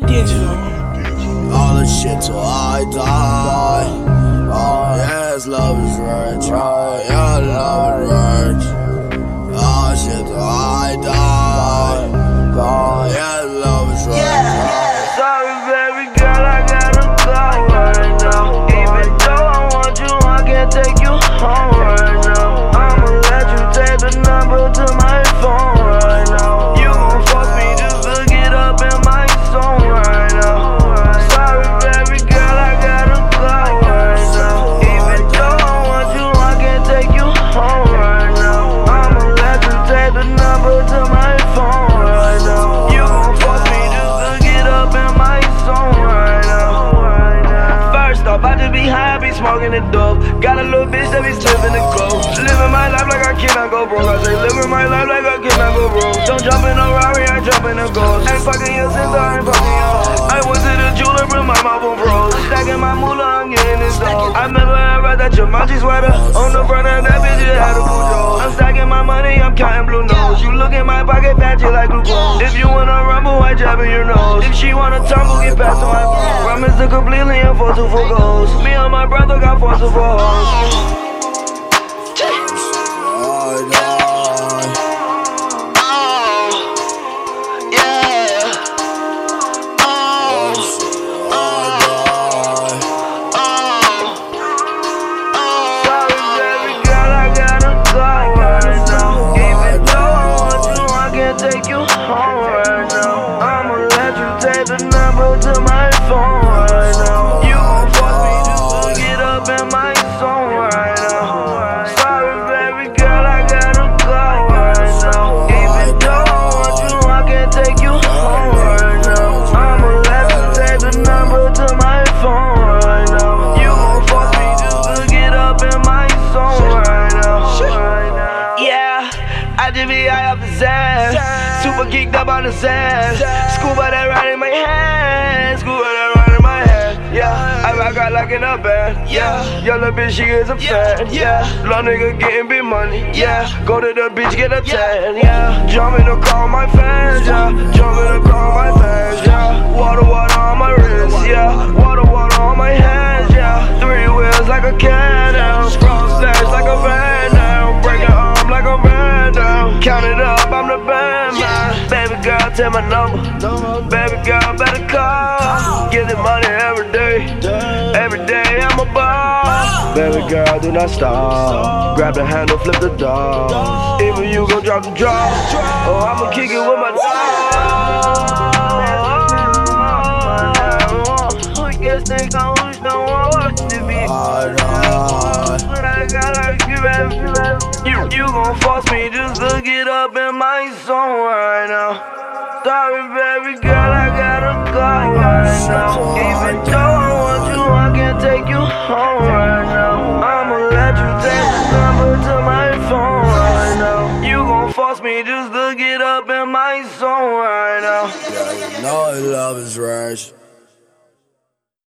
All this shit till I die. Oh, yes, love is rich. Oh, yeah, love is rich. Oh, shit till I die. Oh, yes, love is rich. Sorry, baby girl, I gotta go right now. Even though I want you, I can't take you home right now. I'ma let you take the number to my phone right now. You gon' force me just to get up in my zone right now. Sorry, baby girl, I gotta go right now. Even though I want you, I can't take you home right now. I'ma let you take the number to my phone right now. You gon' force me just to get up in my zone right now. First off, I just be high, I be smoking the dope. Got a little bitch that be slipping the glow. Living my life like I cannot go broke. I say living my life like I cannot go broke. Don't jump in a Rari, I jump in a Ghost. Ain't fucking your sister, I ain't fucking your hoe. I went to the jeweler, but my mouth on froze. Stacking my moolah, I'm getting this dough. I remember I read that Jumanji sweater on the front of that bitch, it had a Cujo. I'm stacking my money, I'm counting blue notes. You look in my pocket, fat you like glucose. If you wanna rumble, I jab in your nose. If she wanna tumble, get past to my phone. Promise to completely enforce to full goals. Me and my brother got forcible hoes. Take you home right now. I'ma let you take the number to my phone right now. You gon' force me just to get up in my zone right now. Sorry, baby girl, I gotta go right now. Even though I want you, I can't take you home right now. I'ma let you take the number to my phone right now. You gon' force me just to get up in my zone right now. Yeah, I just be high off the Zan. Super geeked up on the Zan. Scuba that right in my hand. Scuba that right in my hand. Yeah, I rock out like in a band. Yeah, your little bitch, she is a fan. Yeah, little nigga getting big money. Yeah, go to the beach, get a tan. Yeah, jump in the car, my fans. Yeah, jump in the car, my fans. Yeah, water on my wrist. Yeah, water on my hands. Yeah, 3 wheels like a can now. Scroll stairs like a van now. Break it arm like a van down. Count it up, I'm the band man. Baby girl, take my number. Baby girl, better call. Get the money every day. Every day I'm a ball. Baby girl, do not stop. Grab the handle, flip the dog. Even you gon' drop the draw. Oh, I'ma kick it with my dog. Who gets think on who's the one to be? But I gotta give it. You gon' force me just to get up in my zone right now. Sorry, baby girl, I gotta go right now. Even though I want you, I can't take you home right now. I'ma let you take the number to my phone right now. You gon' force me just to get up in my zone right now. Yeah, you know love is rich.